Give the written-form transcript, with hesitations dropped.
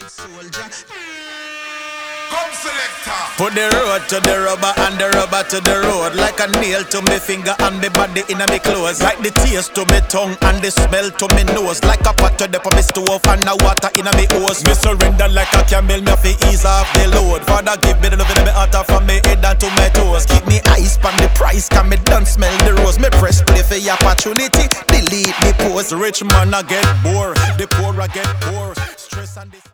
white soldier. Come selector. Put the road to the rubber and the rubber to the road. Like a nail to me finger and me body in me clothes. Like the taste to me tongue and the smell to me nose. Like a pot to the me stove and the water in me hose. Me surrender like a camel, me fi ease off the load. Father give me the love in me heart from me head down to my toes. Keep me eyes on the price, can me done smell the rose. Me press play for your opportunity, delete me pose. Rich man I get bored, the poor I get poor. Stress and this